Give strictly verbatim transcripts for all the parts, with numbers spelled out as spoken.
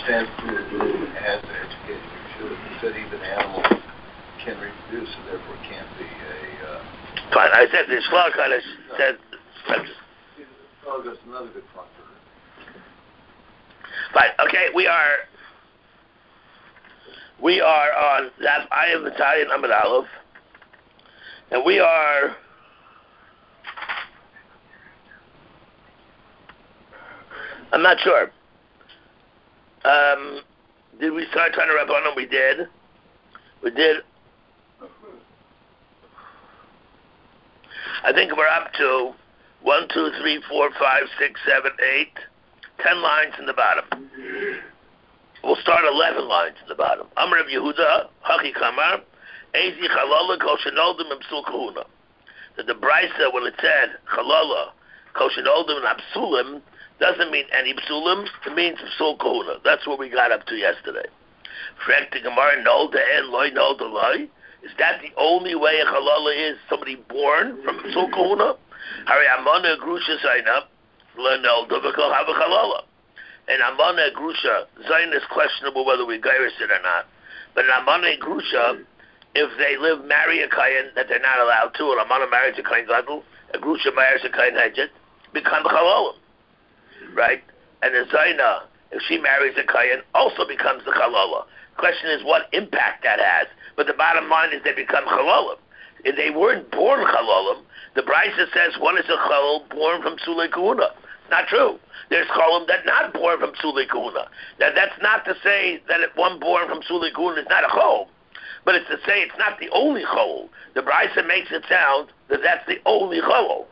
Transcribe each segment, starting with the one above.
understand it has to educate you. Should have said even animals can reproduce, and therefore can't be a. Uh, Fine, I said this. Shlomo Kodesh said. Oh, that's another good point. Fine. Okay, we are. We are on that. I am Italian. I'm an Aleph, and we are. I'm not sure. Um, did we start trying to wrap on them? We did. We did. I think we're up to one, two, three, four, five, six, seven, eight, ten lines in the bottom. We'll start eleven lines in the bottom. Amar Rav Yehuda, Hachi Kamar, Ezi Chalala Kol Shenoldim Mipsul Kahuna. That the Brisa, when it said Chalala Kol Shenoldim Mipsulim, doesn't mean any psulim, it means psul kahuna. That's what we got up to yesterday. Frek the Gemara, nolda en loy nolda loy. Is that the only way a halala is somebody born from psul kahuna? Hari amana grusha zaina, lo nolda v'kol have a halala. And amana grusha, zaina is questionable whether we gairis it or not. But an amana grusha, if they live, marry a kayan that they're not allowed to, and amana marries a kayan gadol, a grusha marries a kayan hajit, become halalim. Right? And the Zaina, if she marries a Kayan, also becomes the Chalala. Question is what impact that has. But the bottom line is they become Chalalim. If they weren't born Chalalim, the Brisa says one is a Chalal born from Sulei Kahuna. Not true. There's Chalalim that not born from Sulei Kahuna. Now that's not to say that one born from Sulei Kahuna is not a Chol. But it's to say it's not the only Chol. The Brisa makes it sound that that's the only Chol.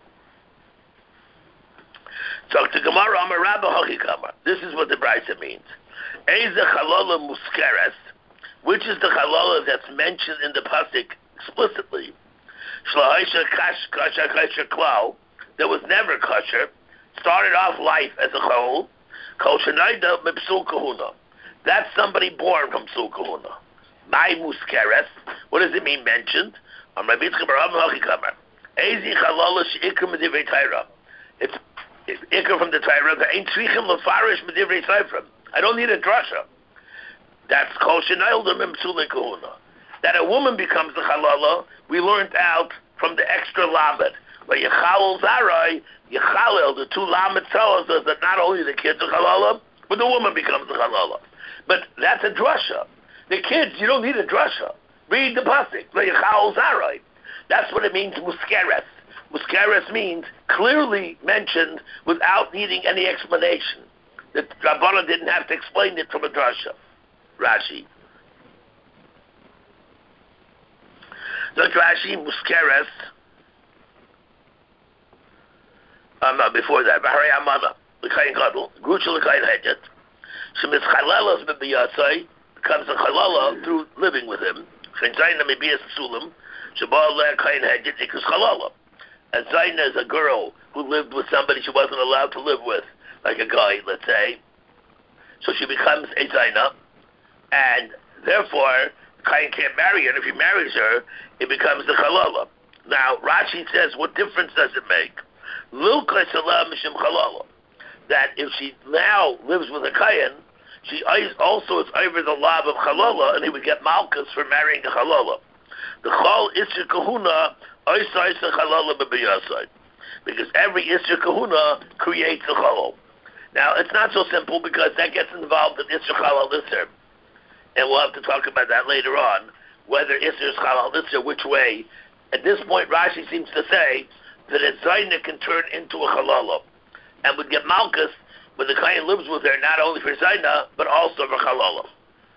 So to Gemara Amar Rabba Hachi Kamar. This is what the Brisa means. Eze Chalala Muskeres, which is the Chalala that's mentioned in the pasuk explicitly. Shlahaisha Kash Kasha Kasha Klau, that was never kosher, started off life as a Chol. Kol Shanaida Mipsul Kahuna. That's somebody born from Psul Kahuna. My Muskeres. What does it mean mentioned? Amar Rabbi Yitzchak bar Abba Hachi Kamar. Eze Chalala Sheikar Medivei Torah. It's It's Iker from the Torah. Ain't tzrichim lefarish medivrei seifrim. I don't need a drasha. That's kol shenayildim imsulei kahuna. That a woman becomes the halala, we learned out from the extra lamed. But yechalel zarai, yechalel, the two lamed tell us that not only the kids are halala, but the woman becomes the halala. But that's a drasha. The kids, you don't need a drasha. Read the pasuk. Yechalel zarai. That's what it means muskeres. Muskeres means clearly mentioned without needing any explanation. That Rabbana didn't have to explain it from a drasha. Rashi. Look, Rashi, Muskeres. Um, no, before that, Bahari Amana, the Kain Gadol, Grucha the Kain Hedget. Shemis Chalalas Bibiyasai becomes a Chalala through living with him. Shenzaina Mibiyas Psulim, Shabal Le Kain Hedget, Ikus Chalala. A Zaina is a girl who lived with somebody she wasn't allowed to live with, like a guy, let's say. So she becomes a Zaina, and therefore, Kain can't marry her, and if he marries her, it becomes the Chalala. Now, Rashi says, what difference does it make? Lilka Salah Mishim Chalala. That if she now lives with a Kain, she also is over the law of Chalala, and he would get Malchus for marrying a Chalala. The Chal Isser Kahuna, because every Isser Kahuna creates a Chalal. Now, it's not so simple because that gets involved in Isser Chalal Isser. And we'll have to talk about that later on, whether Isser is Chalal Isser, which way. At this point, Rashi seems to say that a Zaina can turn into a Chalala and would get Malchus when the Kayan lives with her, not only for Zaina, but also for Chalala.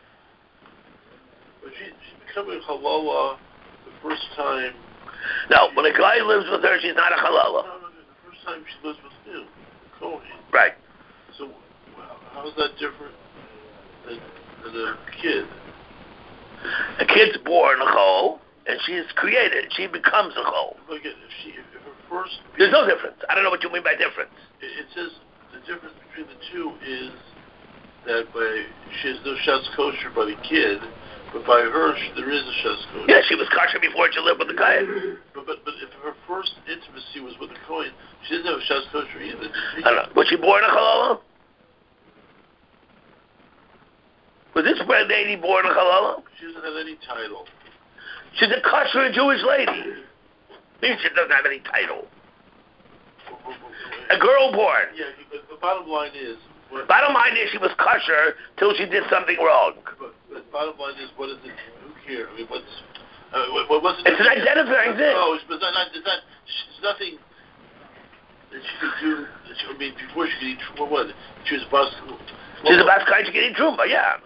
But she, she's becoming a Chalala the first time. No, when a guy lives with her, she's not a Chalala. No, no, no, the first time she lives with him, Kohen. Right. So, how is that different than, than a kid? A kid's born a Chol, and she's created. She becomes a Chol. But again, if she, if her first... There's no difference. I don't know what you mean by difference. It, it says the difference between the two is that by she has no Shas kosher by the kid, but by her she, there is a Shas kosher. Yeah, she was kosher before she lived with the Kohen. But, but but if her first intimacy was with the Kohen, she doesn't have a Shas kosher either. I don't know. Was she born a Chalala? Was this lady born a halala? She doesn't have any title. She's a kosher Jewish lady. Means she doesn't have any title. A girl born. Yeah, but the bottom line is... What, bottom line is she was kosher till she did something wrong. But, but bottom line is, what is it? Who cares? I mean, what's... Uh, what, what, what's it's an identifying thing. No, it's, it's, not, it's, not, it's nothing that she could do... That she, I mean, before she could eat... What was it? She was a bus... She's a bas she could eat truma, yeah.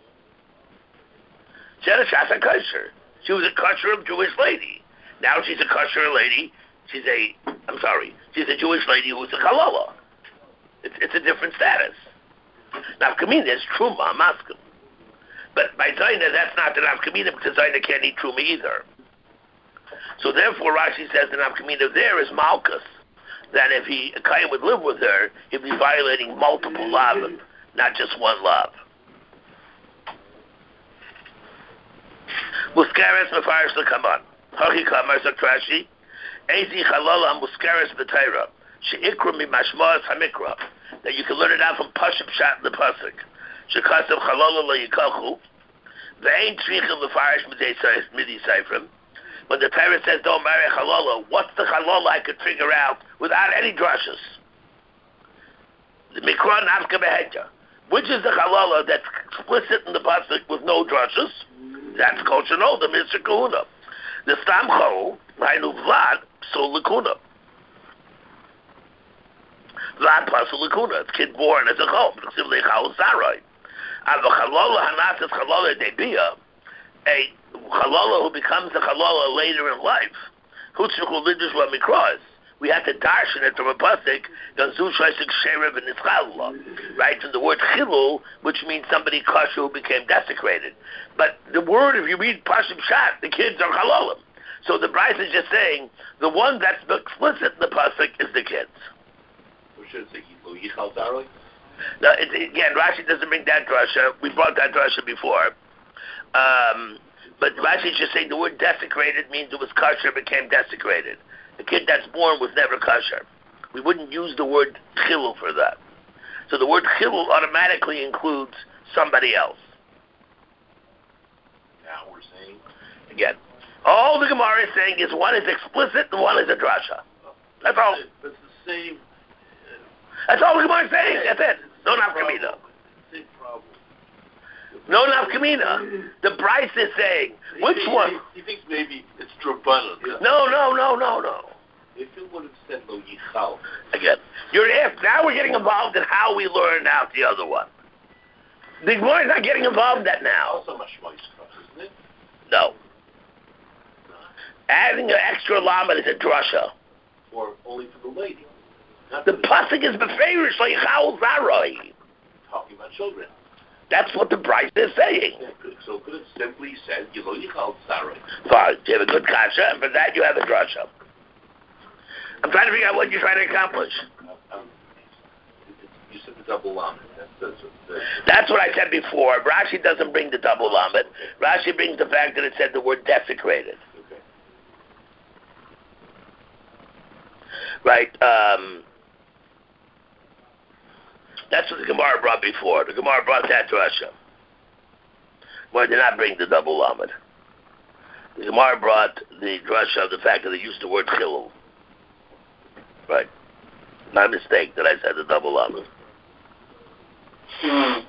She had a shasa kosher. She was a kosher Jewish lady. Now she's a kosher lady. She's a, I'm sorry, she's a Jewish lady who's a halala. It's, it's a different status. Now, Nafkamina is truma, maskum. But by Zaina, that's not the Nafkamina because Zaina can't eat truma either. So therefore, Rashi says the Nafkamina there is malchus. That if he, a Kayan would live with her, he'd be violating multiple lavim, not just one lav. Muskaris mefarish l'kaman. Hachi kamar sakrashi. Ezi chalala muskaris b'teira. She'ikra mimashmaas hamikra. That you can learn it out from Pashim Shat in the Pasuk. Shekasav chalala la'yikachu. Ve'ein trichim mefarish midi seifrim. When the Torah says don't marry halala, what's the halala I could figure out without any drushes? The mikra nafka behedja. Which is the halala that's explicit in the pasuk with no drushes? That's kosher no, the mitzvah kahuna. The stam chol, hainu vlad, so lakuna. Vlad pasul lakuna. It's kid born as a chol. Simply chal sarai. Ava halala hanatas halala debia. A halala who becomes a halala later in life. Hutzrichu lidish wa mikras. We have to darshan it from a pasuk, right, from the word chilul, which means somebody kosher who became desecrated. But the word, if you read Pashim Shat, the kids are halalim. So the Bryce is just saying, the one that's explicit in the pasuk is the kids. We should say yichal zaroi. Now, it, again, Rashi doesn't bring that drasha. We brought that drasha before. Um, but Rashi is just saying the word desecrated means it was kosher, became desecrated. The kid that's born was never kosher. We wouldn't use the word chilul for that. So the word chilul automatically includes somebody else. Now we're saying... Again, all the Gemara is saying is one is explicit and one is a drasha. That's all. But it's the same... Uh, That's all the Gemara is saying. That's it. No nafkamina. Same problem. No nafkamina. The Bryce is saying, which he, one? He, he thinks maybe it's drabanan. No, no, no, no, no. If it would have said lo yichal. Again, you're if now we're getting involved in how we learn out the other one. The Gemara is not getting involved in that now. Also mashmais cross, isn't it? No. Adding an extra lamed is a drasha. Or only for the lady. Not The for pasuk is beferish like chal zaroi. talking about children. That's what the Bryce is saying. Yeah, could, so could it simply said lo yichal zaroi? Fine, you have a good kasha, and for that you have a drasha. I'm trying to figure out what you're trying to accomplish. Um, you said the double lamed. That's, that's, that's, That's what I said before. Rashi doesn't bring the double lamed. Rashi brings the fact that it said the word desecrated. okay. Right? Um, that's what the Gemara brought before. The Gemara brought that drasha. Where did not bring the double lamed. The Gemara brought the drasha of the fact that they used the word chilul. Right. My mistake that I said the double lamed. Is it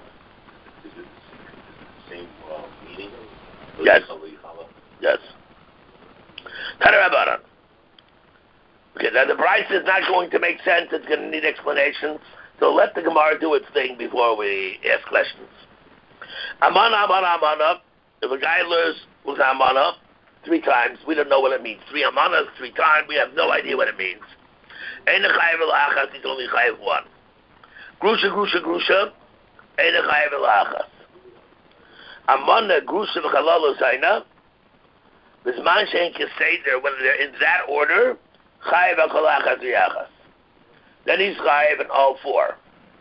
the same uh, meaning? Lo Yes. yichal, lo yichal. Yes. Tanarabanan. Okay, now the Bryce is not going to make sense. It's going to need explanation. So let the Gemara do its thing before we ask questions. Amana, amana, amana. If a guy learns with amana three times, we don't know what it means. Three amanas, three times, we have no idea what it means. Ein chayav elachas, he's only chayav one. Grusha, grusha, grusha. Ein chayav elachas. Amana, grusha, v'chalalo zayna. Bisman shein keseder, when they're in that order, chayav elachas v'yachas. Then he's chayav in all four.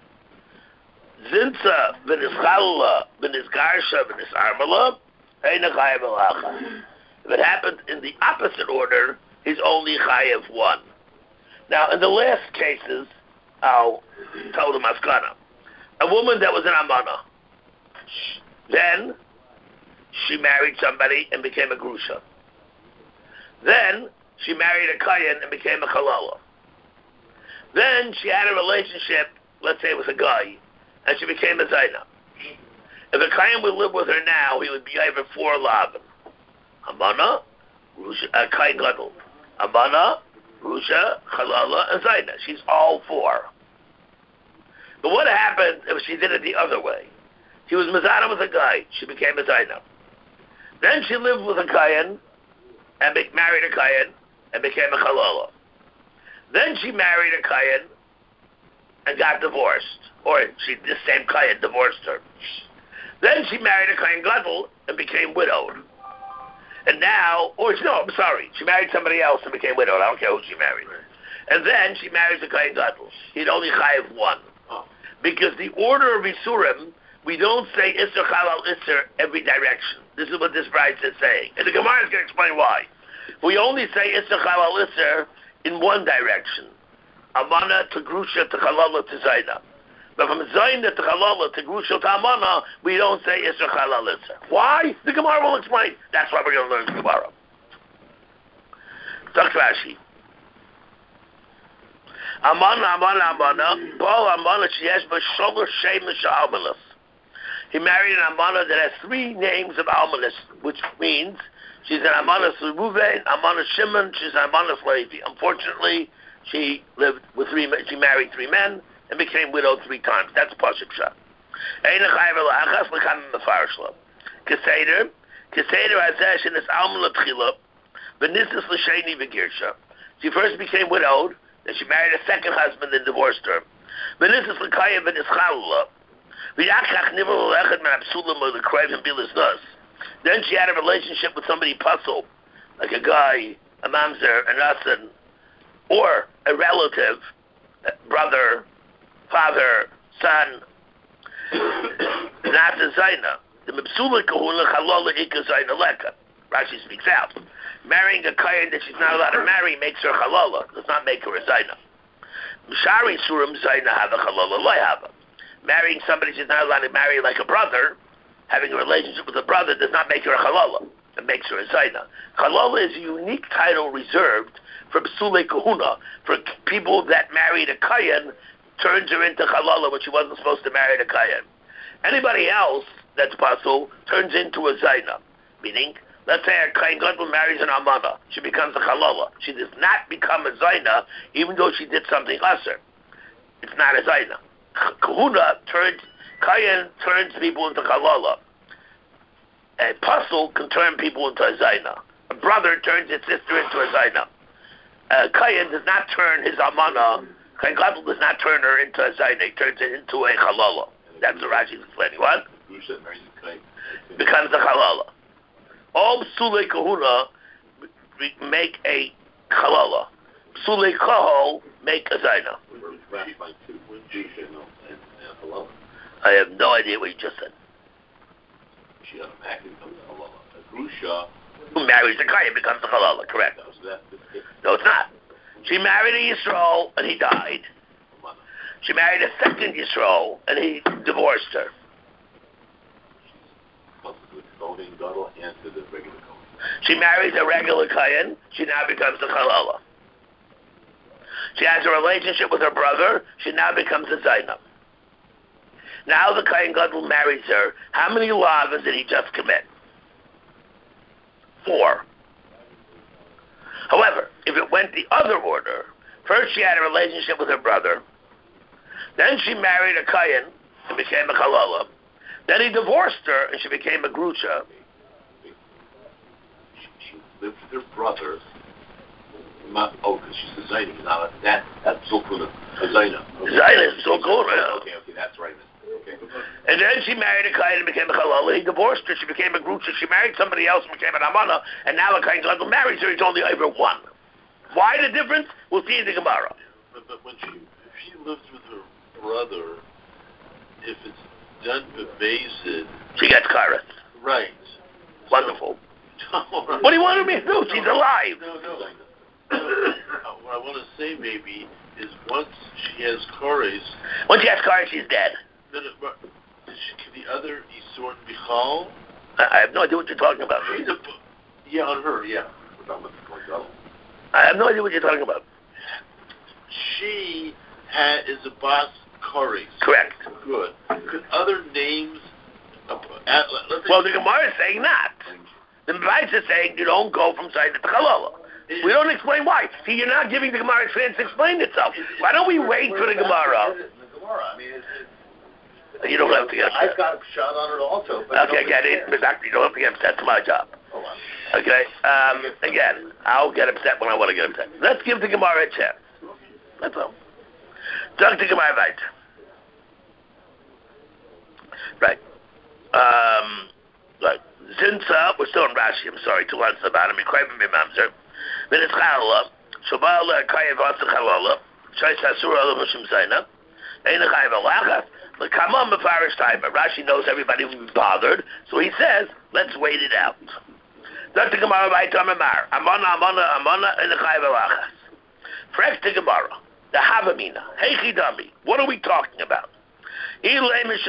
Zinsa, v'nischalala, v'nisgarsha, v'nisarmala, ein chayav elachas. If it happened in the opposite order, he's only chayav one. Now, in the last cases, I'll tell the maskana. A woman that was an amana, Then she married somebody and became a grusha. Then she married a kayan and became a halala. Then she had a relationship, let's say with a guy, and she became a zaina. If a kayan would live with her now, he would be over four lavin. Amana, grusha, a kayan gadol. Amana, grusha, halala, and zaina. She's all four. But what happened if she did it the other way? She was mizana with a guy. She became a zaina. Then she lived with a kayan and be- married a kayan and became a halala. Then she married a kayan and got divorced, or she this same kayan divorced her. Then she married a kayan gadol and became widowed. And now, or no, I'm sorry, she married somebody else and became widowed. I don't care who she married. And then she marries a kayan gadol. He'd only chayav one, because the order of isurim, we don't say isser halal isser every direction. This is what this bride is saying, and the Gemara is going to explain why. We only say isser halal isser in one direction, amana to grusha to halala to zaina. But from zaina to halala to grusha to amana, we don't say isser halal isser. Why? The Gemara will explain. That's why we're going to learn tomorrow. Talk to Rashi. Amana, amana, amana. Paul amana sheyesh b'sholosh shemesh almanas. He married an amana that has three names of almanas, which means she's an amanas Reuven, amanas Shimon, she's an amanas Levi. Unfortunately, she lived with three. She married three men and became widowed three times. That's pasuk shah. Eina chayav elachas l'kam mefarshla. Keseder, keseder hazesh in this almana tchila, v'nisis l'sheni v'girsha. She first became widowed, then she married a second husband and divorced her. V'nisis l'kayim v'nischalula. Then she had a relationship with somebody puzzle, like a guy, a mamzer, an asan, or a relative, a brother, father, son. Not a zaina. The mepsula kahuna chalola ika zaina leka. Rashi speaks out. Marrying a kayan that she's not allowed to marry makes her chalola. Does not make her a zaina. Mishari surim zaina have a chalola loy have. Marrying somebody she's not allowed to marry, like a brother, having a relationship with a brother, does not make her a halala. It makes her a zaina. Halala is a unique title reserved for psule kahuna, for people that married a kayan, turns her into halala when she wasn't supposed to marry a kayan. Anybody else that's pasul turns into a zaina. Meaning, let's say a kayan gadol marries an amana, she becomes a halala. She does not become a zaina, even though she did something lesser. It's not a zaina. Kahuna turns, Kayan turns people into Kalala. A puzzle can turn people into a Zaina. A brother turns his sister into a Zaina. A Kayan does not turn his Amana, Kayan Gadol does not turn her into a Zaina, he turns it into a Kalala. That's what Rashi is explaining. What? Becomes a Kalala. All Psule Kahuna make a Kalala. Psule Kahol make a Zaina. I have no idea what you just said. She automatically becomes a halala. A grusha who marries a kayan becomes a halala, correct? No, it's not. She married a Yisrael and he died. She married a second Yisrael and he divorced her. She marries a regular kayan, she now becomes a halala. She has a relationship with her brother, she now becomes a zaina. Now the kayan gadol marries her. How many lavas did he just commit? Four. However, if it went the other order, first she had a relationship with her brother, then she married a kayan and became a halala, then he divorced her and she became a grusha. She, she lived with her brother. Oh, because she's a zaina. Now that that's zokuna, a zaina. Zaina is zokuna. Okay, okay, that's right. Okay. And then she married a kayan and became a halala. He divorced her. She became a grusha. She married somebody else and became an amana. And now a kayan gadol marries her. He's only over one. Why the difference? We'll see in the Gemara. But, but when she, if she lives with her brother, if it's done bevazed, she gets karet. Right. Wonderful. So, what do you want me to do? She's alive. No, no. uh, what I want to say maybe is once she has kares. Once she has karet, she's dead. No, no, but can the other Isurim be Chal? I, I have no idea what you're talking about. She's a, Yeah, on her, yeah. We're talking about the Kohen Gadol. I have no idea what you're talking about. she had, is a Bas Kores. Correct. Good. Could other names... Uh, uh, let's say Well, the Gemara is saying not. The Mavais is saying you don't go from side to Chalala. We don't explain why. See, you're not giving the Gemara a chance to explain itself. Why don't we wait for the Gemara? The Gemara, I mean, it's, it's, You don't have to get upset. I've got a shot on it also. But Okay, get it. Exactly. You don't have to get upset. That's my job. Oh, wow. Okay? Um, again, I'll get upset when I want to get upset. Let's give the Gemara a chance. That's all. Talk to Gemara right. Right. Um, right. Since uh, we're still in Rashi, I'm sorry, two lines about him. Mikroivim b'mamzer. Then it's Chalala. Shabal kayev asa Chalala. Shai sasur ala mushim zaina. Ein chayev alachas. But come on, Mefarish Timer. Rashi knows everybody will be bothered, so he says, let's wait it out. Dr. Gemara by Tamamar. Amana, Amana, Amana, and the chayev alachas. Fresh to Gemara. The Havamina. Hey Chidami. What are we talking about? He lived with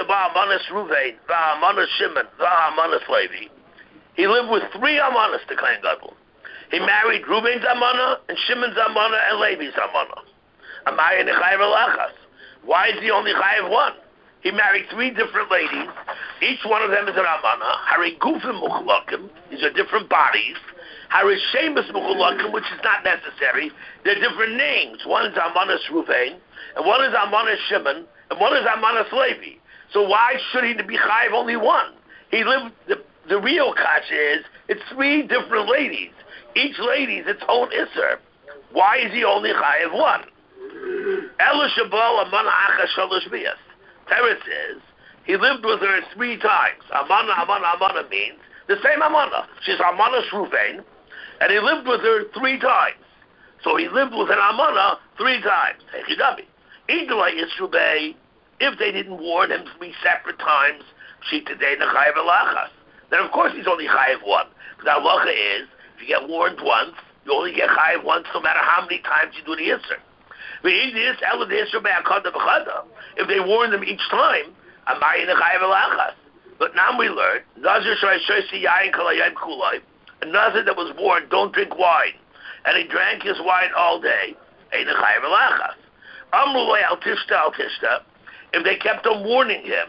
three Amanas to Kohen Gadol. He married Reuven's Amana and Shimon's Amana and Levi's Amana. Amaya Nechayev Alachas. Why is he only Chayev one? He married three different ladies. Each one of them is an Amana. Hari Gufim Muchalakim. These are different bodies. Hari Shemus Muchalakim, which is not necessary. They're different names. One is Amanas Reuven, and one is Amanas Shimon, and one is Amanas Levi. So why should he be Chayev only one? He lived, the, the real kasha is, it's three different ladies. Each lady is its own Isser. Why is he only Chayev one? Ela Shabal Amana Acha Shalosh Biyas. Teretz says, he lived with her three times. Amana, Amana, Amana means the same Amana. She's Amana Shruvein, and he lived with her three times. So he lived with an Amana three times. Hechidabi. Idla Yisrubei, if they didn't warn him three separate times, Shitadei Nechayev Alachas. Then of course he's only Chayev one. Because the halacha is, if you get warned once, you only get Chayev once no matter how many times you do the Yisr. If they warn them each time, but now we learn, a Nazir that was warned, don't drink wine, and he drank his wine all day, if they kept on warning him,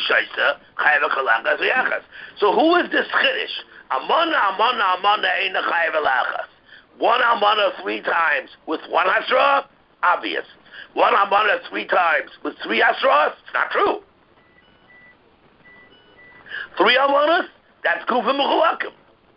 so who is this chiddush? Amana, amana, amana, ein chayev alachas. One amana three times with one hasra, obvious. One amana three times with three hasras, it's not true. Three amanas, that's kufim mechulakim.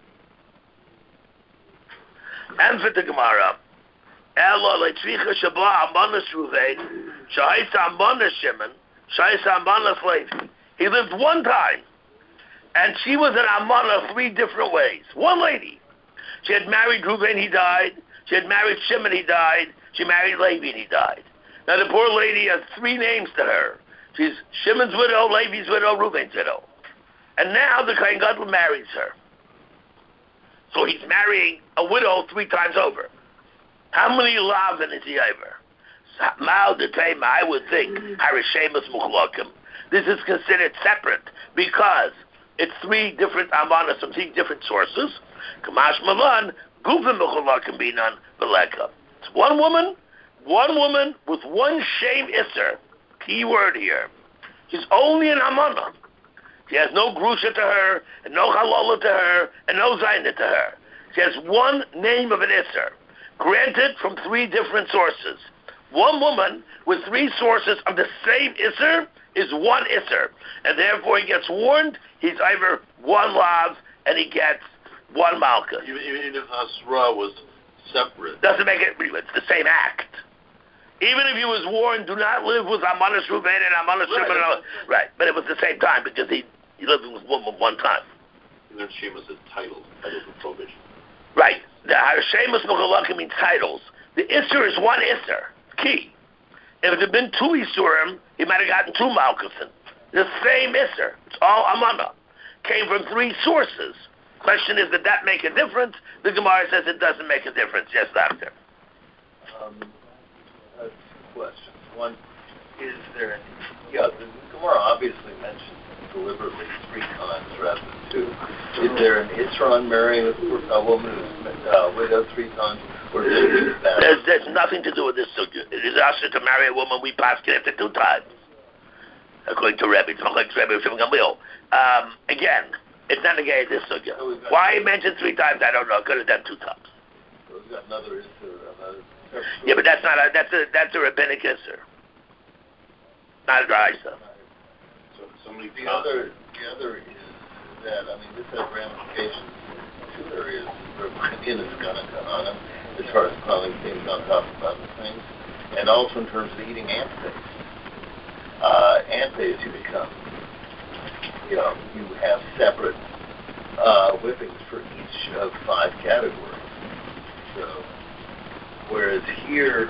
And for the Gemara, Ela letzricha shabla amanas ruvein, shahisa amanas shimon, shahisa amanas levi. He lived one time, and she was an amana three different ways. One lady. She had married Reuven, he died. She had married Shimon, he died. She married Levi, and he died. Now the poor lady has three names to her. She's Shimon's widow, Levi's widow, Reuven's widow. And now the Kohen Gadol marries her. So he's marrying a widow three times over. How many lavin is he over? Mal de Tema, I would think, Harishemus Muchlokim. This is considered separate because it's three different amanas from three different sources. Kamash Malan, Gufim Muchlokim Binan, Beleka. It's one woman, one woman with one shame Isser. Key word here. She's only an amana. She has no grusha to her, and no halala to her, and no zaina to her. She has one name of an Isser, granted from three different sources. One woman with three sources of the same Isser is one Isser, and therefore he gets warned, he's either one lav, and he gets one malchus. Even, even if Hasra was separate. Doesn't make it, it's the same act. Even if he was warned, do not live with Amanas Reuven and Amanas Right. Shimon. Right, but it was the same time because he, he lived with one one time. And then Shemus is titled, titled of prohibition. Right. The Hashemus Mechalakim means titles. The Isser is one Isser. Key. If it had been two Isurim, he might have gotten two Malkusin. The same Isser. It's all Amana. Came from three sources. Question is, did that make a difference? The Gemara says it doesn't make a difference. Yes, doctor. Um, uh, two questions. One, is there, yeah, the Gemara obviously mentions deliberately three times rather than two. Is there an Isra on marrying a woman who's uh, widowed three times? Or is it that? There's, there's nothing to do with this sugya. It is usher to marry a woman we passed after two times. According to Rebbe, it's not like Rebbe Shimon Gamliel. Um, again, it's not negated this sugya. So why he mentioned three times, I don't know. Could have done two times. So we've got another Isra, another. Yeah, but that's not a that's a that's a rabbinic Isra. Not a Raisa. So somebody the other the other is that I mean this has ramifications in two areas. Rabbein is gonna on him as far as piling things on top of other things, and also in terms of eating antes. Uh, antes you become, you know, you have separate uh, whippings for each of five categories. So, whereas here,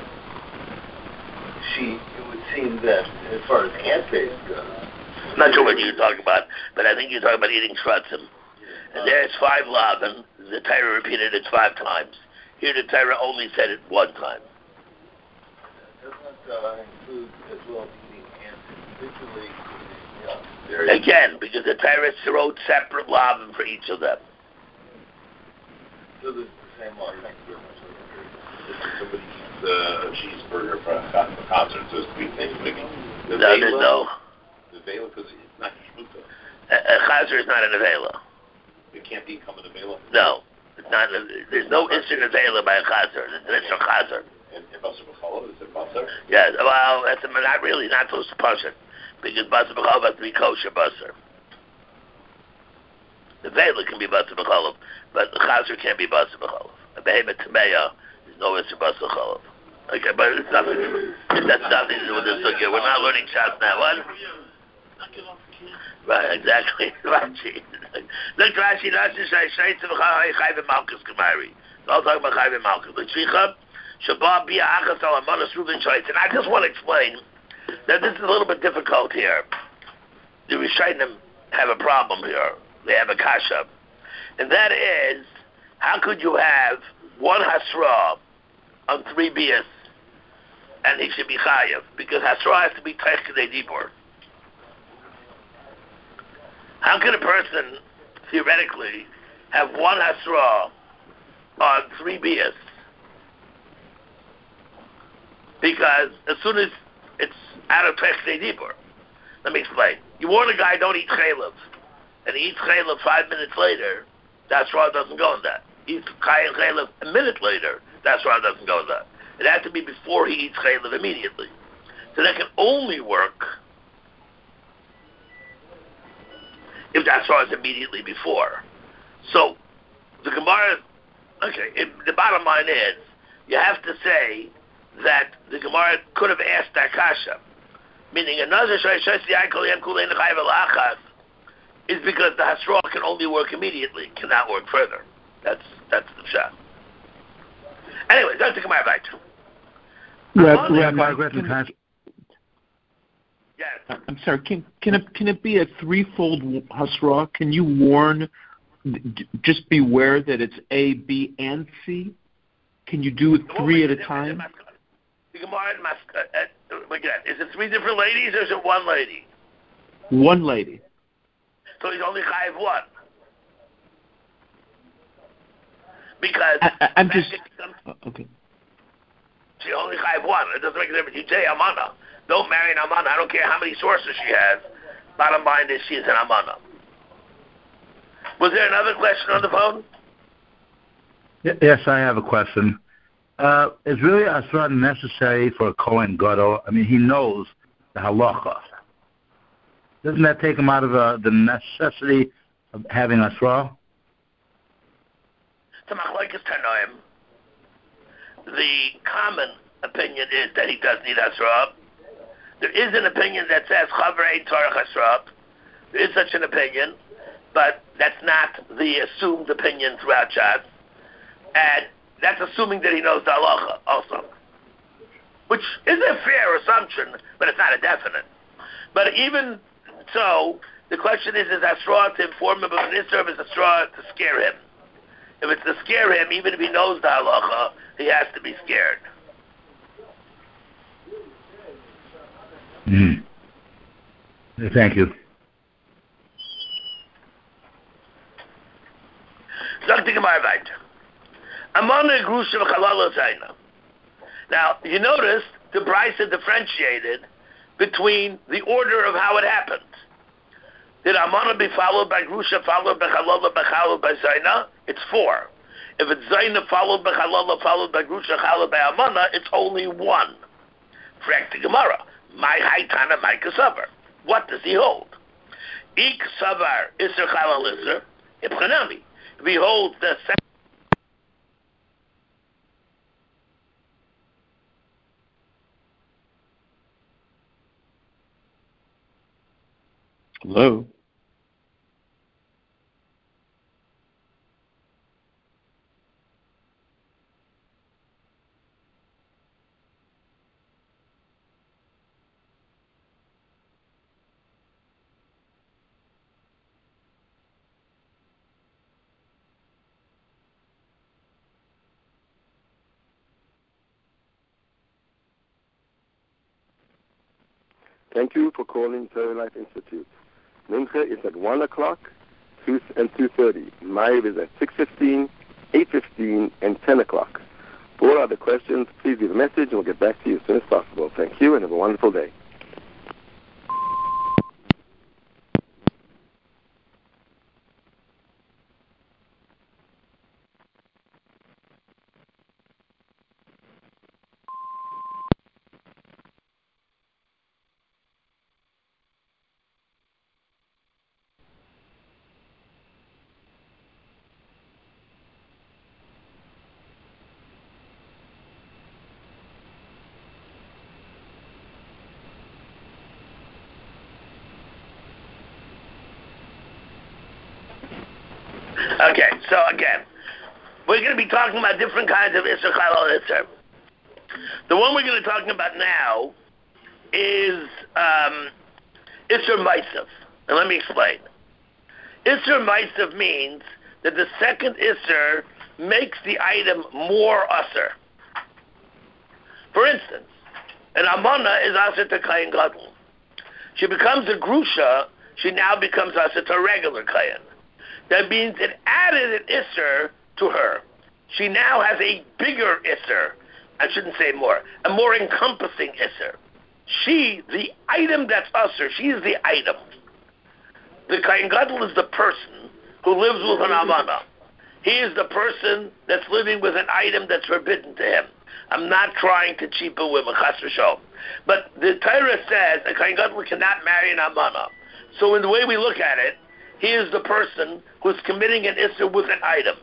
she, it would seem that as far as antes goes, not sure what you're talking about, but I think you're talking about eating shvatzim. And there's five lavan. The Torah repeated it five times. Here the Torah only said it one time. Doesn't uh, include as well eating individually? Yeah. Again, because the Torah wrote separate lavan for each of them. So there's the same law. Thank you very much. If somebody eats uh, a cheeseburger for a concert, so it's three things maybe. The No, there's no. The vela, because it's not shmuta. A, a chazer is not an avela. It can't become an avela. No, it's not. A, there's no instant avela by a chazer. It's a chazer. And basar b'challah, is it basar? Yeah, well, that's a, not really, not supposed to push it, because basar b'challah has to be kosher basar. The vela can be basar b'challah, but the chazer can't be basar b'challah. A behemoth tameya is no issue basar b'challah. Okay, but it's nothing. That's nothing to do with this sugya. We're not learning shots now. What? Right, exactly. Rashi. Look, Rashi, Rashi says, "Sheitzim chayvim malchus gemari." I'll talk about chayvim malchus. L'tzricha shabab bia achas al amanas ruvin shayitz. And I just want to explain that this is a little bit difficult here. The Rishonim have a problem here. They have a kasha, and that is, how could you have one hasra on three bias, and he should be chayav, because hasra has to be tech kedei dibur. How can a person theoretically have one hasra on three bias? Because as soon as it's out of tech kedei dibur, let me explain. You warn a guy don't eat chaylev, and he eats chaylev five minutes later. The hasra doesn't go in that. He eats chaylev a minute later. That's why it doesn't go that. It has to be before he eats chaylev immediately. So that can only work if that saw is immediately before. So the Gemara, okay, it, the bottom line is, you have to say that the Gemara could have asked that kasha, meaning another is because the hasra can only work immediately, cannot work further. That's that's the shot. Anyway, let's take my right. Rabbi, Rabbi, can, can, yes. I'm sorry. Can can it can it be a threefold hasra? Can you warn? Just beware that it's A, B, and C. Can you do it three at a time? The Gemara, again, is it three different ladies or is it one lady? One lady. So he's only chayiv one. Because I, I'm just okay. She only chayiv one. It doesn't make a difference. You say amana. Don't marry an amana. I don't care how many sources she has. Bottom line is she is an amana. Was there another question on the phone? Yes, I have a question. Uh, is really asra necessary for a Kohen Gadol? I mean, he knows the halacha. Doesn't that take him out of uh, the necessity of having asra? To machlokes tanoim, the common opinion is that he does need asra. There is an opinion that says chaver ein tzarich asra. There is such an opinion, but that's not the assumed opinion throughout Shas, and that's assuming that he knows the halacha also, which is a fair assumption, but it's not a definite. But even so, the question is: is asra to inform him of an isser, or is asra to scare him? If it's to scare him, even if he knows the halacha, he has to be scared. Mm-hmm. Thank you. Sagt die Gemara weiter. Amana grusha v'chalala zayna. Now, you notice the Brisa differentiated between the order of how it happened. Did Amana be followed by grusha, followed by chalala, by chalala, by zayna? It's four. If it's zayna followed by chalala, followed by grusha, chalala, by Amana, it's only one. Correct the Gemara. My haitana, my kasavar. What does he hold? Ik savar iser chalal iser. Ibchanami. We hold the second. Hello? Thank you for calling Torah Life Institute. Mincha is at one o'clock two and two thirty. Ma'ariv is at six fifteen, eight fifteen, and ten o'clock. For all other questions, please leave a message and we'll get back to you as soon as possible. Thank you and have a wonderful day. Okay, so again, we're going to be talking about different kinds of Isser Chalal Isser. The one we're going to be talking about now is um, Isser Maisav. And let me explain. Isser Maisav means that the second Isser makes the item more Usser. For instance, an Amana is Usser to Kayin Gadol. She becomes a Grusha, she now becomes Usser to a regular Kayin. That means it added an Isser to her. She now has a bigger Isser. I shouldn't say more. A more encompassing Isser. She, the item that's Usser, she is the item. The Kayin Gadol is the person who lives with an Amana. He is the person that's living with an item that's forbidden to him. I'm not trying to cheapen women, chas v'shalom. But the Torah says a Kayin Gadol cannot marry an Amana. So in the way we look at it, he is the person who's committing an Isser with an item.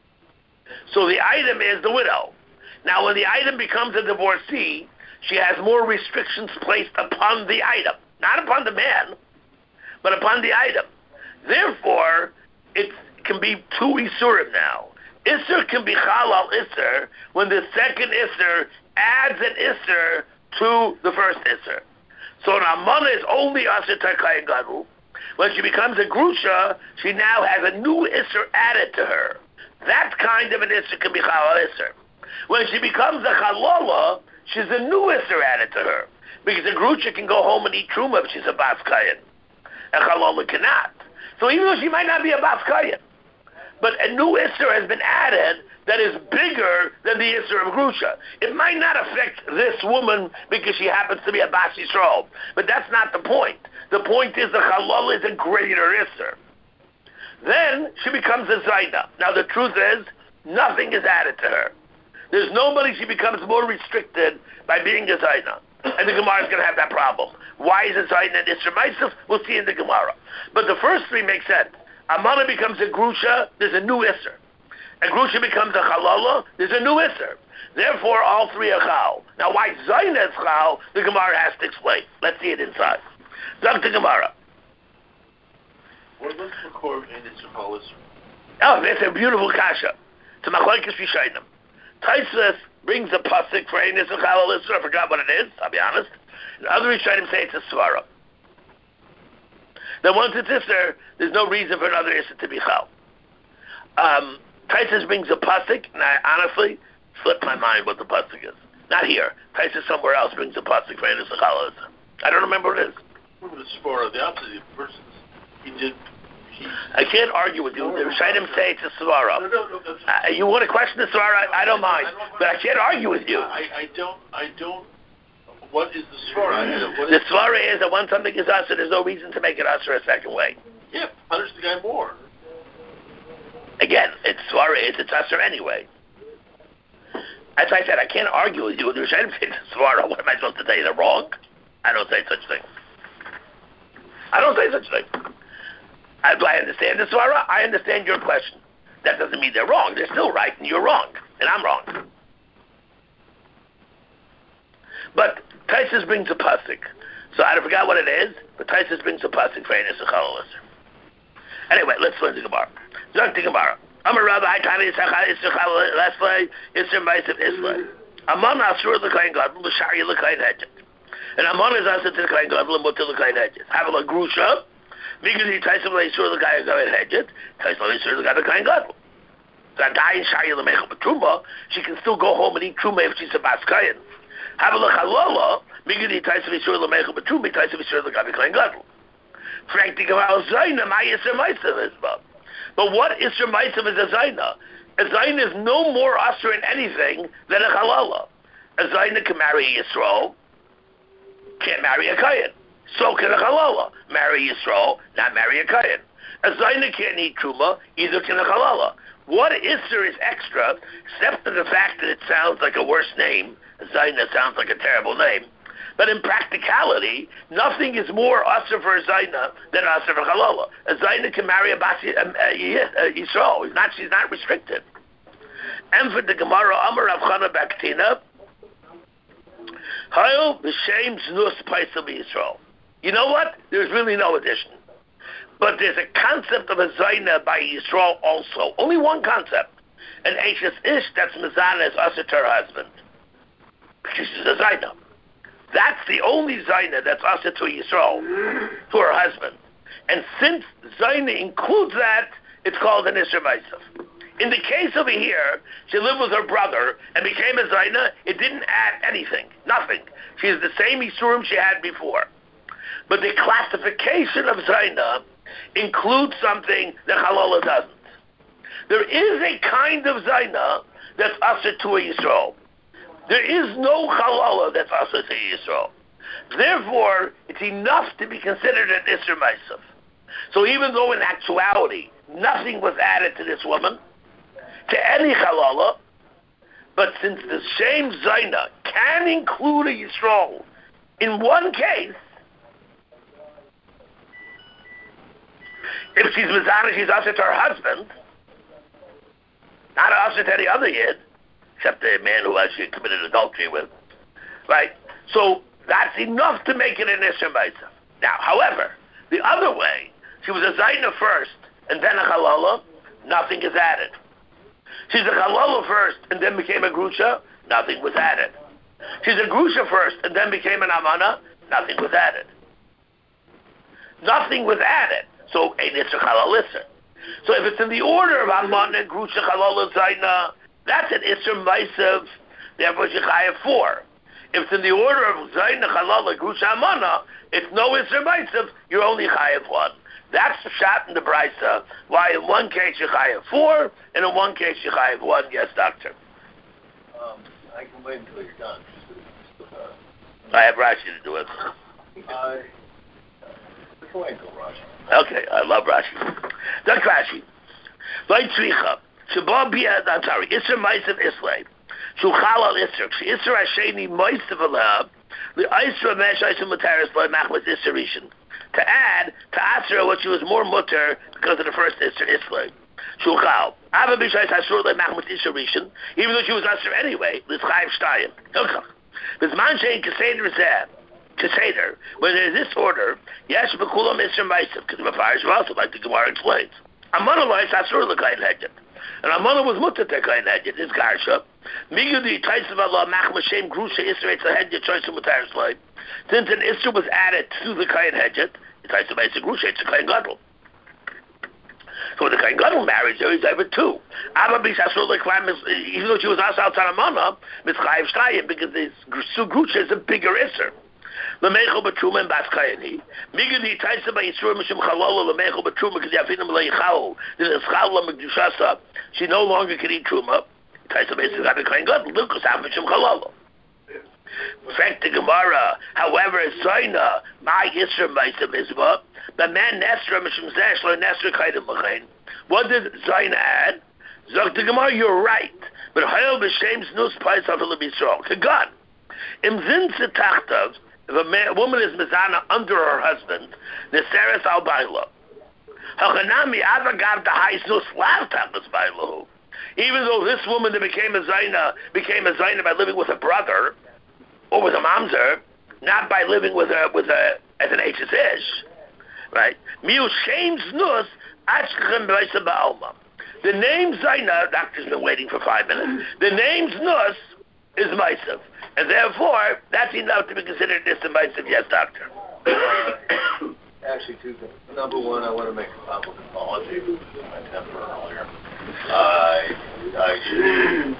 So the item is the widow. Now when the item becomes a divorcee, she has more restrictions placed upon the item. Not upon the man, but upon the item. Therefore, it can be two Isurim now. Isser can be Chalal Isser when the second Isser adds an Isser to the first Isser. So an Amana is only Asher Kayin Gadol. When she becomes a Grusha, she now has a new Isser added to her. That kind of an Isser can be Chalal Isser. When she becomes a Chalala, she's a new Isser added to her. Because a Grusha can go home and eat Truma if she's a Bas Kayin. A Chalala cannot. So even though she might not be a Bas Kayin, but a new Isser has been added that is bigger than the Isser of Grusha. It might not affect this woman because she happens to be a Bas Yisrael, but that's not the point. The point is the Chalal is a greater Isser. Then she becomes a Zaina. Now the truth is, nothing is added to her. There's nobody she becomes more restricted by being a Zaina. And the Gemara is going to have that problem. Why is a Zaina and Isser Ma'aseh? We'll see in the Gemara. But the first three make sense. Amana becomes a Grusha, there's a new Isser. A Grusha becomes a Chalala, there's a new Isser. Therefore, all three are Chal. Now, why Zaina is Chal, the Gemara has to explain. Let's see it inside. Doctor Gemara. What does the core in its Chalal? Oh, that's a beautiful kasha. To Machlokes Rishayim. Taisus brings a pasuk for Ein Isser Chalal Isser. I forgot what it is, I'll be honest. And other Rishayim say it's a Svara. Then once it's Isser, there's no reason for another Isser to be Chal. Um, Taisus brings a pasuk, and I honestly slipped my mind what the pasuk is. Not here. Taisus somewhere else brings a pasuk for Ein Isser Chalal Isser. I don't remember what it is. Remember the Svara, the opposite. The person, he did. He, I can't argue with you. The Rishonim say it's a Svara. No, no, no. That's, uh, you want to question the Svara? I, I don't mind, I don't, but I can't argue with you. I, I don't. I don't. What is the Svara? The Svara is that when something is usher, there's no reason to make it usher a second way. Yeah, punish the guy more. Again, it's Svara is it's usher anyway. As I said, I can't argue with you. The Rishonim say it's a Svara. What am I supposed to say? They're wrong? I don't say such thing. I don't say such thing. I, do I understand the Svara? I understand your question. That doesn't mean they're wrong. They're still right, and you're wrong, and I'm wrong. But Taisus brings a pasuk. So I forgot what it is, but Taisus brings a pasuk for Enes Echal. Anyway, let's learn the Gemara. Zok the Gemara. Amar Rabbi Haitani Yisachal Yisachal Leslay Yisrael Ma'asav Islay. Amon Asur L'Kayin Gadol L'Shari L'Kayin Hedget. And Amon is also to the Kayin Gadol L'Mutter L'Kayin Hedget. Have a Grusha. Because he Taisus L'Isur L'Kayin Hedget. Taisus L'Isur L'Kayin Gadol. So a guy in Shari L'Mechel B'Truma, she can still go home and eat Truma if she's a Bas Kayin. Have a L'Chalala. Because he Taisus L'Isur L'Mechel B'Truma, Taisus L'Isur L'Kayin Gadol. Frank the Gemara Zayna Ma Yisrael Ma'asav Isba. But what Isra Ma'asav is a Zayna? A Zayna is no more usher in anything than a Chalala. A Zayna can marry Yisrael, can't marry a Kayin. So can a Chalala. Marry Yisrael, not marry a Kayin. A Zayna can't eat Truma, either can a Chalala. What Isra is extra, except for the fact that it sounds like a worse name? A Zayna sounds like a terrible name. But in practicality, nothing is more usher for a Zayna than usher for Chalala. A Zayna can marry a Basi um, uh, Yisrael. She's not, she's not restricted. And for the Gemara, Amar Rav Chana Baktina, Hayil b'shem znus paisa b'Yisrael. You know what? There's really no addition. But there's a concept of a Zayna by Yisrael also. Only one concept. An Eishes Ish that's Mizana is usher to her husband. Because she's a Zayna. That's the only Zayna that's usher to Yisrael, to her husband. And since Zayna includes that, it's called an Isra Ma'asav. In the case over here, she lived with her brother and became a Zayna, it didn't add anything, nothing. She has the same Isurim she had before. But the classification of Zayna includes something that Halala doesn't. There is a kind of Zayna that's usher to a Yisrael. There is no Halala that's usher to a Yisrael. Therefore, it's enough to be considered an Isra Ma'asav. So even though in actuality, nothing was added to this woman, to any Halala, but since the same Zayna can include a Yisrael, in one case, if she's Mizana, she's usher to her husband, not usher to any other Yid, except the man who has she committed adultery with, right? So that's enough to make it an Isra Ma'asav. Now, however, the other way, she was a Zayna first, and then a Halala, nothing is added. She's a Halala first, and then became a Grusha, nothing was added. She's a Grusha first, and then became an Amana, nothing was added. Nothing was added, so ein Isra Halalisr. So if it's in the order of Amana, Grusha, Halala, Zayna, that's an Isra Ma'asav, therefore she chayav four. If it's in the order of Zayna, Halala, Grusha, Amana, it's no Isra Ma'asav, you're only chayav one. That's the shot in the Brisa, why in one case you chayav four, and in one case you chayav one. Yes, doctor. Um, I can wait until you're done. Uh, I have Rashi to do it. I, we can wait until Rashi. Okay, I love Rashi. That's Rashi. By Tzricha, Shabbat Bia, I'm sorry, Isra Ma'asav Islay, Shuchal al Isra, Isra Hasheni Ma'asav Alab, the Isra Mesh Isra Mutaris by Machmas Isra Rishon. To add to Asra what she was more mutter because of the first Isra Islay. Shuchal. Ava Bishai Hasur Le Machmas Isra Rishon, even though she was Asra anyway, Liz Chayiv Shtayim. Hilchach. Bizman Shein Keseder Zeh. Keseder. When there is this order, Yesh Bekulam Isra Ma'asav, because the Meparish also, like the Gemara explains. Amana Lois Hasur Le Kain Hedget. And Amana was mutter to Kain Hedget, his Garsha. Migudi Taisav Allah Machmas Shem Grusha Isra Eitza Hedget Choice of Mutaris Loy. Since an Isra was added to the Kain Hedget, it's Taisav Eitza Grusha, it's a Kain Gadol. So when the Kain Gadol marries her, he's over two. Abba Bish Hasur Le Kain, even though she was also outside Amana, Mitzchayiv Shtayim, because this Grusha is a bigger Isra. Lemechel b'truma and bas kayani. Migadi taisa by Yisroel mishum chalala lemechel b'truma because yafinim leichal. This is chalala mekdushasa. She no longer can eat truma. Taisa by Yisroel got a kain god. Lukas af mishum chalala. Fact the Gemara. However, Zaina my Yisroel ma'isa mizvah. The man Nesra mishum zesh lo Nesra kaidim l'chein. What did Zaina add? Zok the Gemara, you're right. But hayel b'shem znus pais avil b'Yisrael. Kagan. Im zin zetachtav. If a, man, a woman is mizana under her husband, neseres al baila. Hachanami avagav the haisnus lav tapas bailahu. Even though this woman that became a zaina became a zaina by living with a brother or with a mamzer, not by living with a with a as an H S Ish, right? Miu shem znus achchem b'aisa ba'alma. The name zaina, doctor's been waiting for five minutes. The name znus is ma'asav. And therefore, that's enough to be considered disembisive. Yes, doctor. Actually, two things. Number one, I want to make a public apology for my temper earlier. Uh, I should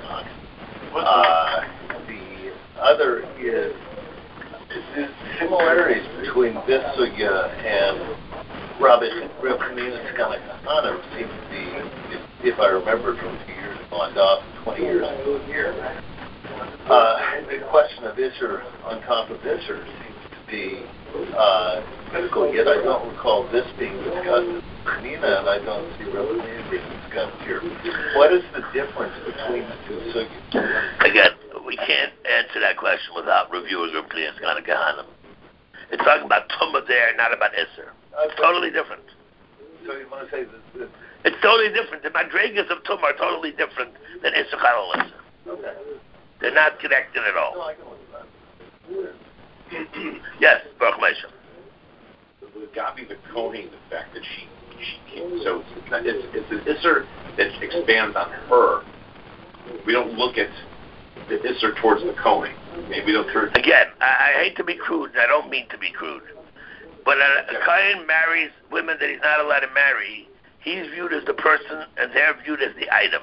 uh, the other is the similarities between this sugya and Rabbi Chamin's Kanakana seem to be, if, if I remember from a few years ago, I got twenty years ago here. Uh, the question of Isser on top of Isser seems to be uh, critical, yet I don't recall this being discussed in Nina, and I don't see Rabbi Nina being discussed here. What is the difference between the two sugyas? Again, we can't answer that question without reviewing Rabbi Nina's Kahanim. It's talking about Tumah there, not about Isser. It's totally different. So you want to say that... that it's totally different. The Madrigas of Tumah are totally different than Isser Chalal Isser. Okay. They're not connected at all. No, I can look at that. Yes, Baruch Meshach. With Gabi the Kohen, the fact that she she came, so it's not, it's it's an Isser that expands on her. We don't look at the Isser towards the Kohen. Maybe we don't turn. Again, I, I hate to be crude. And I don't mean to be crude, but a, a Kohen marries women that he's not allowed to marry. He's viewed as the person, and they're viewed as the item.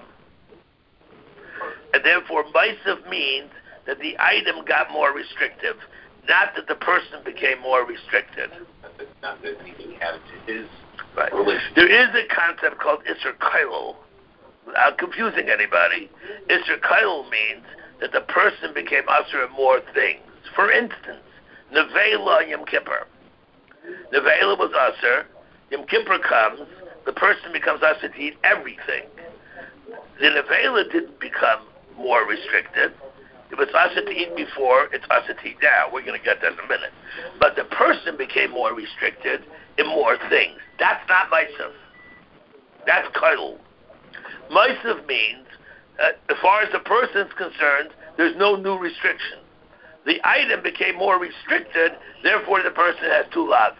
And therefore, Ma'asav means that the item got more restrictive, not that the person became more restricted. Not that anything added to his right. relationship. There is a concept called Isser Kailul, without confusing anybody. Isser Kailul means that the person became usher in more things. For instance, Nevela Yom Kippur. Nevela was usher. Yom Kippur comes, the person becomes usher to eat everything. The Nevela didn't become more restricted. If it's usher to eat before, it's usher to eat now. We're going to get that in a minute. But the person became more restricted in more things. That's not Ma'asav. That's Kailul. Ma'asav means, uh, as far as the person is concerned, there's no new restriction. The item became more restricted, therefore the person has two lavin.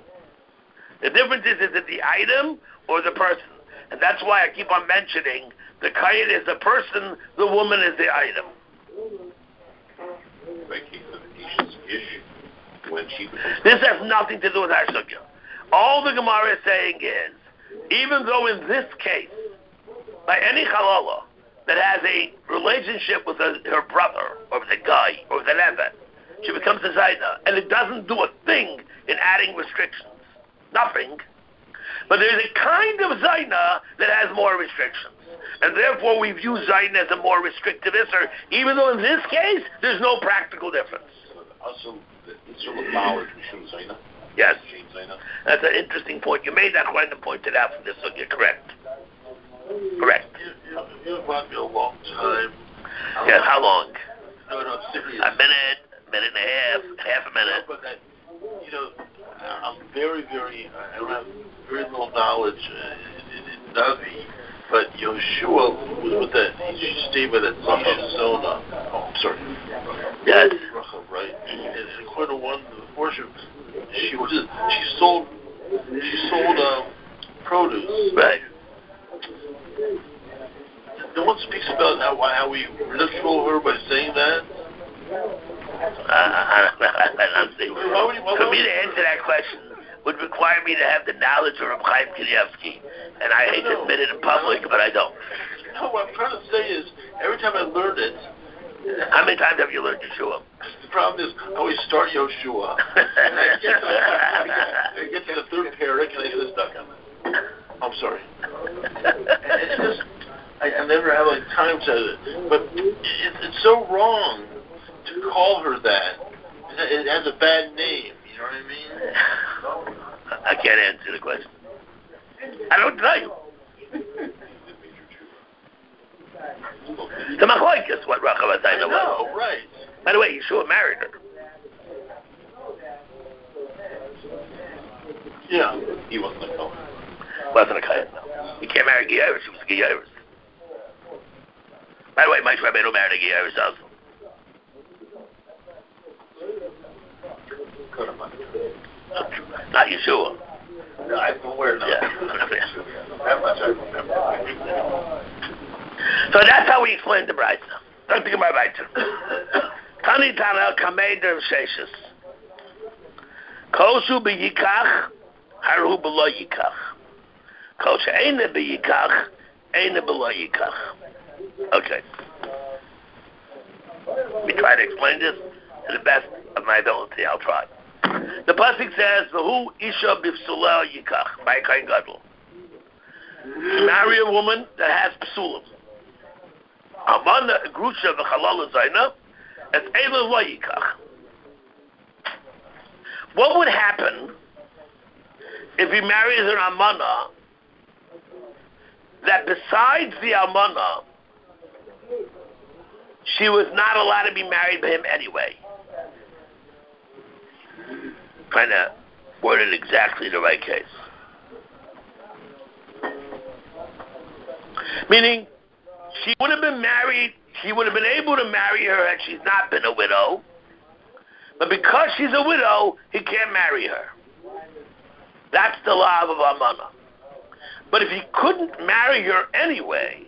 The difference is, is it the item or the person? And that's why I keep on mentioning the kayin is the person, the woman is the item. This has nothing to do with our sugya. All the Gemara is saying is, even though in this case, by any halala that has a relationship with a, her brother, or with a guy, or with an evet, she becomes a zayna, and it doesn't do a thing in adding restrictions. Nothing. But there's a kind of zayna that has more restrictions. And therefore we view zayna as a more restrictive isser, even though in this case, there's no practical difference. Also, the Isser L'Ba'al Mishum Zayna? Yes. That's an interesting point. You made that point and pointed out from this one. You're correct. Correct. You know, you know, brought me a long time. Yeah, how long? No, no, serious. A minute, minute and a half, half a minute. No, but I, you know, I'm very, very, I don't have very little knowledge uh, in, in Navi, but Yeshua was with that statement that Nisha Zona. Oh, I'm sorry. Yes. Right? And, and according to one of the worship, she was, she sold, she sold um, produce. Right. No one speaks about how, how we ridicule her by saying that. Uh, I don't know. I don't think. Why would you, why For me to answer that question would require me to have the knowledge of Reb Chaim Kanievsky, and I hate to admit it in public, but I don't. No, what I'm trying to say is, every time I learn it... How many times have you learned Yeshua? the problem is I always start Yoshua. And I get, to, I, get, I get to the third parak and I get stuck on it. I'm sorry. It's just, I, I never have like time to, but it, it's so wrong to call her that. It has a bad name, you know what I mean? I can't answer the question. I don't tell you. The Machlokes, what Rachel Zaina was. No, right. By the way, Yeshua married her. Yeah. He wasn't a Kohen. Wasn't a Kohen, no. You can't marry Geiris. She was a Geiris. By the way, Moshe Rabbeinu married a Geiris also. Not Yeshua. No, I'm aware now. Yeah. That much I remember. So that's how we explain the Brisa. Don't think about it. Tani Tana Kamei Der Sheshes. Koshu b'yikach, haru b'lo yikach. Koshu eine b'yikach, eine b'lo yikach. Okay. We try to explain this to the best of my ability. I'll try. The pasuk says, "V'hu isha b'psuleh yikach," by Kohen Gadol. To marry a woman that has psulim. Amana grusha v'chalala zayna, as ela lo yikach. What would happen if he marries an almana that besides the almana, she was not allowed to be married by him anyway? Trying to word it exactly the right case. Meaning, she would have been married, she would have been able to marry her had she's not been a widow, but because she's a widow, he can't marry her. That's the law of Amana. But if he couldn't marry her anyway,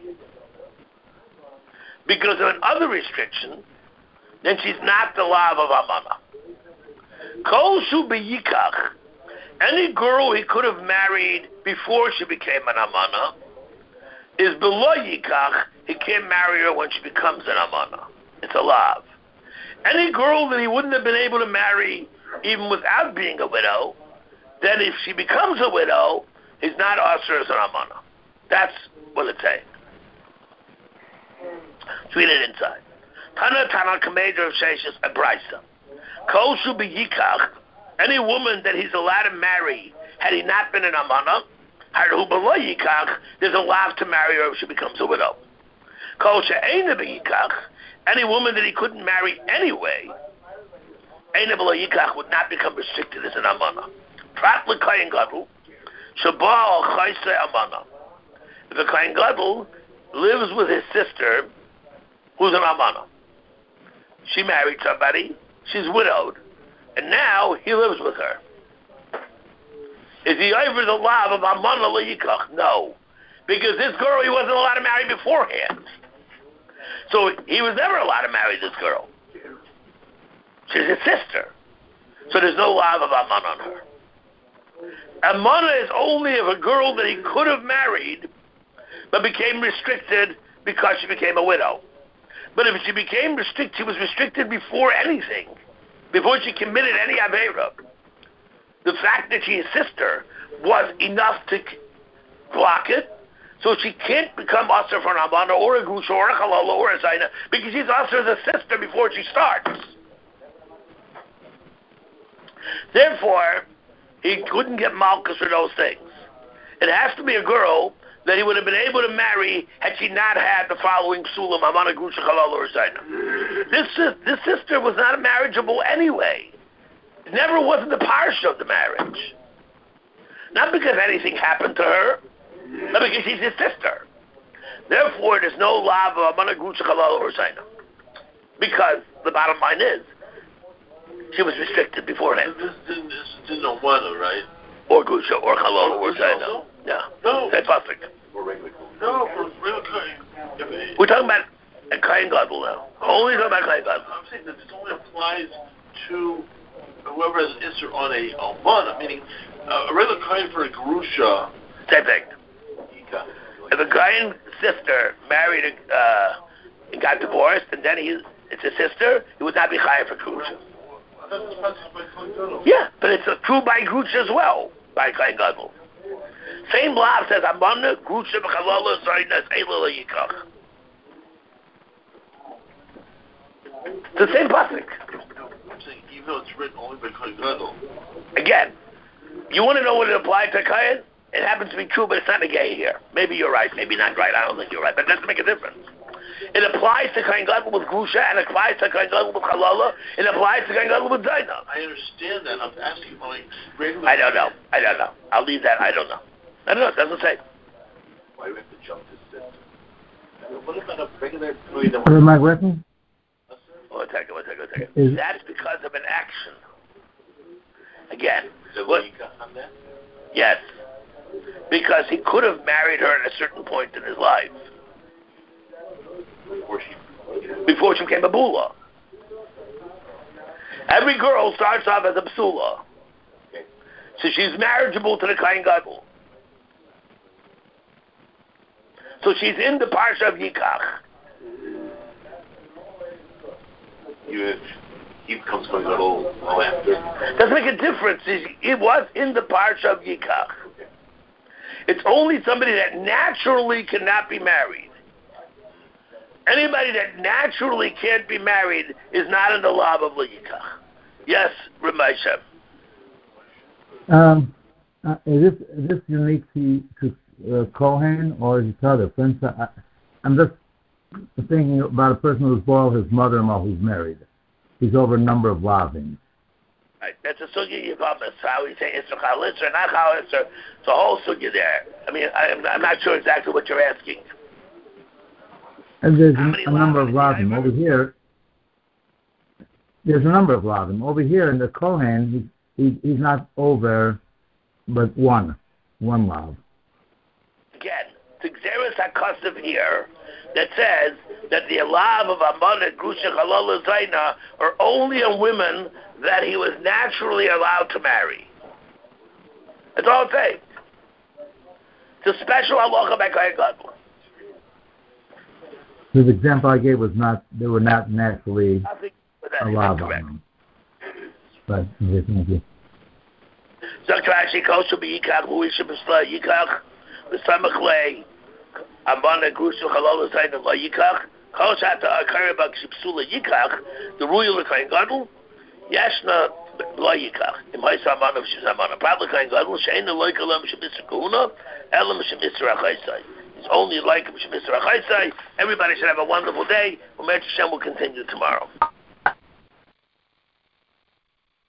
because of another restriction, then she's not the law of Amana. Kol shu b'yikach, any girl he could have married before she became an Amana, is below yikach, he can't marry her when she becomes an Amana. It's a law. Any girl that he wouldn't have been able to marry even without being a widow, then if she becomes a widow, he's not asur as an Amana. That's what it's saying. Let's read it inside. Tana Tana Kameder of Sheshes a Brisa. Kol shu b'yikach, any woman that he's allowed to marry had he not been an Amana, haru b'lo yikach, there's a law to marry her if she becomes a widow. Kol she'ena b'yikach, any woman that he couldn't marry anyway, ena b'lo yikach would not become restricted as an Amana. Prat l'Kohen Gadol, sheba al chayse Amana. If a Kohen Gadol lives with his sister, who's an Amana, she married somebody, she's widowed, and now he lives with her. Is he over the law of Amana l'yikach? No. Because this girl he wasn't allowed to marry beforehand. So he was never allowed to marry this girl. She's his sister. So there's no law of Amana on her. Amana is only of a girl that he could have married, but became restricted because she became a widow. But if she became restricted, she was restricted before anything, before she committed any Aveira. The fact that she's his sister was enough to block it, so she can't become asur for an Amana or a Grusha or a Halala or a Zaina, because she's asur as a sister before she starts. Therefore, he couldn't get Malchus for those things. It has to be a girl that he would have been able to marry had she not had the following psulim, Amana, Grusha, Halala or Zaina. This, this sister was not marriageable anyway. It never wasn't the parsha of the marriage. Not because anything happened to her, but because she's his sister. Therefore, there's no law of Amana, Grusha, Halala or Zaina. Because the bottom line is, she was restricted beforehand. This didn't, this didn't know one, right? Or Grusha, or Halala or Zaina. Yeah. No. That's perfect. Or regular. No, for real Kohen. We're talking about a Kohen Gadol now. Only talking about Kohen Gadol. I'm saying that this only applies to whoever has Isser on a Almana, meaning uh, a regular Kohen for a Gerusha. Same thing. If a Kohen's sister married, a, uh, and got divorced, and then he it's a sister, it would not be chayav for grusha. Yeah, but it's true by grusha as well, by Kohen Gadol. Same law says, Amana, grusha, b'chalala, zayna, eila, yikach. It's the same pasuk. I'm saying, even though it's written only by Kohen Gadol. Again, you want to know what it applies to Kohen? It happens to be true, but it's not negay here. Maybe you're right, maybe not right. I don't think you're right, but it doesn't make a difference. It applies to Kohen Gadol with grusha, and it applies to Kohen Gadol with halala. It applies to Kohen Gadol with zayna. I understand that. I'm asking my regular. I don't know. I don't know. I'll leave that. I don't know. I don't know. It doesn't say. Why do we have to jump to sister? What about a regular? What am I working? One second. One second. One second. Is- That's because of an action. Again. So What? on that? Yes. Because he could have married her at a certain point in his life. Before she, Before she became a bula. Every girl starts off as a psula. okay. So she's marriageable to the Kohen Gadol. So she's in the parsha of Yikach. You have, he becomes Kohen Gadol well after. Doesn't make a difference. It was in the parsha of Yikach. It's only somebody that naturally cannot be married. Anybody that naturally can't be married is not in the law of Yikach. Yes, Ramesha. Um, uh, is this is this unique to to uh, Kohen or is it other? For instance, I, I'm just thinking about a person who's born with his mother-in-law who's married. He's over a number of lavings. Right. That's a sugya yivamas. How we say it's a chalitz or not chalitz, or it's a whole sugya there. I mean, I'm, I'm not sure exactly what you're asking. And there's How a, many a number of lavim lavim over here. There's a number of lavim over here in the Kohen. He, he he's not over, but one, one lav. Again, the Xeris HaKasav here that says that the alav of Amana, Grusha, Halala, Zaina are only on women that he was naturally allowed to marry. That's all it says. It's a special halacha by Kohen Gadol. The example I gave was not, they were not naturally I think that is allowed correct. on them. But, okay, thank you. Doctor Ashi Kosher be Yikach, Huisha B'Sla Yikach, B'Samach Lei, Amana, Grusha, Halala, Zaina, La Yikach, Koshata, Akarabak, Shipsula Yikach, the royal Kohen Gadol, Yashna, La Yikach, in my Samana, Shizamana, Probably Kohen Gadol, Shaina, Loikalam, Shemisra Kahuna, Elam, Shemisra Achaisai. It's only like Shemisra Achaisai. Everybody should have a wonderful day. Umer Hashem will continue tomorrow.